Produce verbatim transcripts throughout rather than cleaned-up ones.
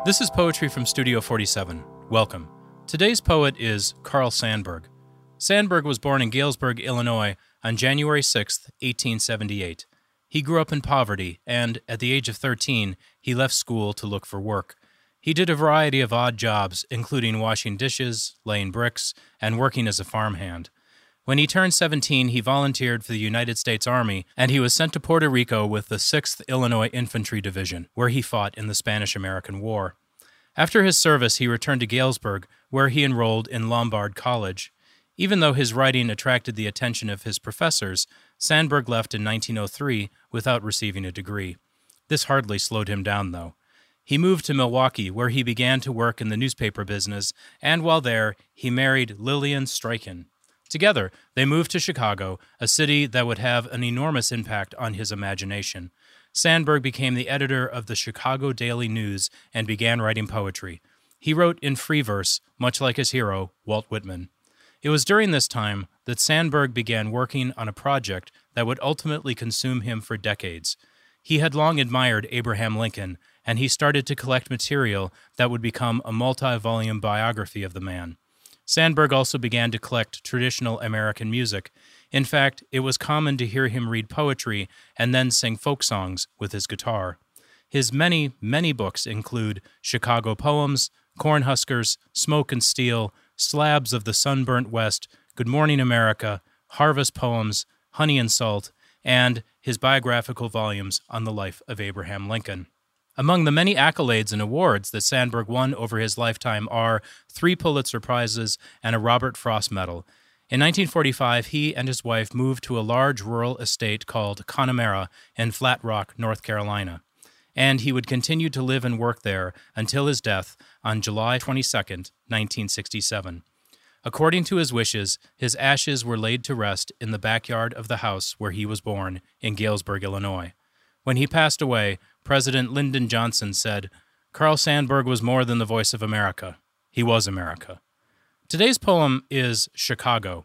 This is Poetry from Studio forty-seven. Welcome. Today's poet is Carl Sandburg. Sandburg was born in Galesburg, Illinois on January sixth, eighteen seventy-eight. He grew up in poverty, and at the age of thirteen, he left school to look for work. He did a variety of odd jobs, including washing dishes, laying bricks, and working as a farmhand. When he turned seventeen, he volunteered for the United States Army, and he was sent to Puerto Rico with the sixth Illinois Infantry Division, where he fought in the Spanish-American War. After his service, he returned to Galesburg, where he enrolled in Lombard College. Even though his writing attracted the attention of his professors, Sandburg left in nineteen oh three without receiving a degree. This hardly slowed him down, though. He moved to Milwaukee, where he began to work in the newspaper business, and while there, he married Lillian Streichen. Together, they moved to Chicago, a city that would have an enormous impact on his imagination. Sandburg became the editor of the Chicago Daily News and began writing poetry. He wrote in free verse, much like his hero, Walt Whitman. It was during this time that Sandburg began working on a project that would ultimately consume him for decades. He had long admired Abraham Lincoln, and he started to collect material that would become a multi-volume biography of the man. Sandburg also began to collect traditional American music. In fact, it was common to hear him read poetry and then sing folk songs with his guitar. His many, many books include Chicago Poems, Cornhuskers, Smoke and Steel, Slabs of the Sunburnt West, Good Morning America, Harvest Poems, Honey and Salt, and his biographical volumes on the life of Abraham Lincoln. Among the many accolades and awards that Sandburg won over his lifetime are three Pulitzer Prizes and a Robert Frost Medal. In nineteen forty-five, he and his wife moved to a large rural estate called Connemara in Flat Rock, North Carolina, and he would continue to live and work there until his death on July twenty-second, nineteen sixty-seven. According to his wishes, his ashes were laid to rest in the backyard of the house where he was born in Galesburg, Illinois. When he passed away, President Lyndon Johnson said, "Carl Sandburg was more than the voice of America. He was America." Today's poem is Chicago.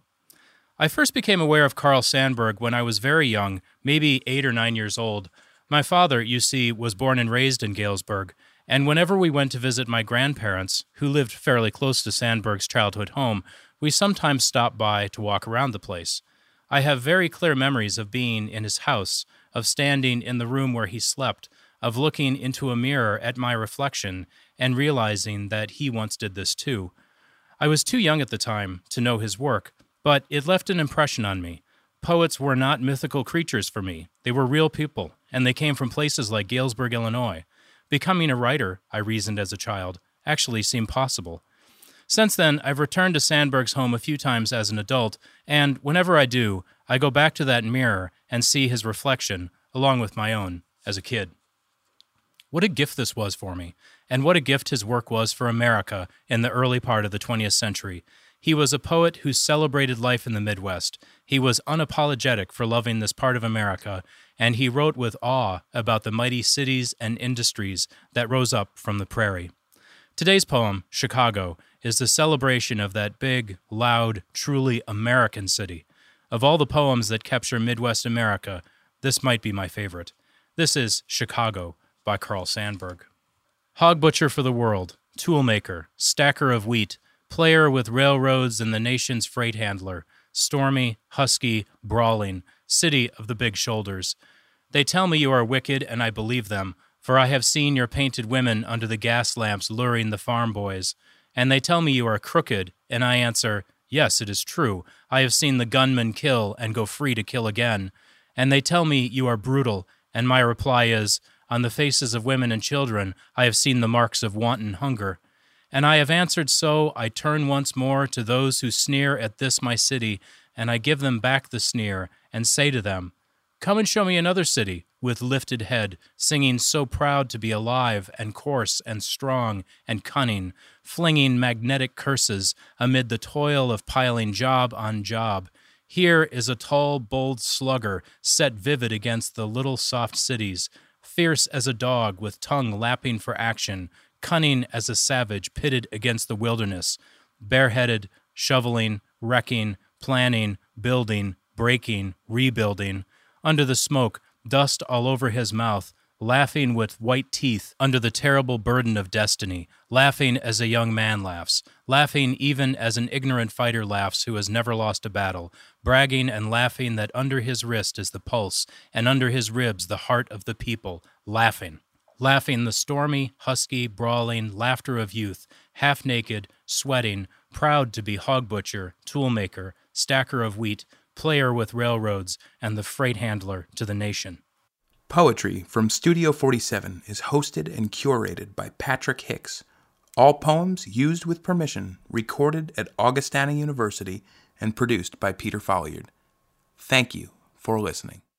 I first became aware of Carl Sandburg when I was very young, maybe eight or nine years old. My father, you see, was born and raised in Galesburg, and whenever we went to visit my grandparents, who lived fairly close to Sandburg's childhood home, we sometimes stopped by to walk around the place. I have very clear memories of being in his house, of standing in the room where he slept, of looking into a mirror at my reflection and realizing that he once did this too. I was too young at the time to know his work, but it left an impression on me. Poets were not mythical creatures for me. They were real people, and they came from places like Galesburg, Illinois. Becoming a writer, I reasoned as a child, actually seemed possible. Since then, I've returned to Sandburg's home a few times as an adult, and whenever I do, I go back to that mirror and see his reflection, along with my own, as a kid. What a gift this was for me, and what a gift his work was for America in the early part of the twentieth century. He was a poet who celebrated life in the Midwest. He was unapologetic for loving this part of America, and he wrote with awe about the mighty cities and industries that rose up from the prairie. Today's poem, Chicago, is the celebration of that big, loud, truly American city. Of all the poems that capture Midwest America, this might be my favorite. This is Chicago by Carl Sandburg. Hog butcher for the world, toolmaker, stacker of wheat, player with railroads and the nation's freight handler, stormy, husky, brawling, city of the big shoulders. They tell me you are wicked, and I believe them, for I have seen your painted women under the gas lamps luring the farm boys. And they tell me you are crooked, and I answer, yes, it is true. I have seen the gunman kill and go free to kill again. And they tell me you are brutal, and my reply is, on the faces of women and children, I have seen the marks of wanton hunger. And I have answered so, I turn once more to those who sneer at this my city, and I give them back the sneer, and say to them, come and show me another city, with lifted head, singing so proud to be alive, and coarse, and strong, and cunning, flinging magnetic curses amid the toil of piling job on job. Here is a tall, bold slugger, set vivid against the little soft cities, fierce as a dog with tongue lapping for action, cunning as a savage pitted against the wilderness, bareheaded, shoveling, wrecking, planning, building, breaking, rebuilding. Under the smoke, dust all over his mouth, laughing with white teeth under the terrible burden of destiny, laughing as a young man laughs, laughing even as an ignorant fighter laughs who has never lost a battle, bragging and laughing that under his wrist is the pulse, and under his ribs the heart of the people, laughing. Laughing the stormy, husky, brawling laughter of youth, half-naked, sweating, proud to be hog butcher, toolmaker, stacker of wheat, player with railroads, and the freight handler to the nation. Poetry from Studio forty-seven is hosted and curated by Patrick Hicks. All poems used with permission, recorded at Augustana University, and produced by Peter Folliard. Thank you for listening.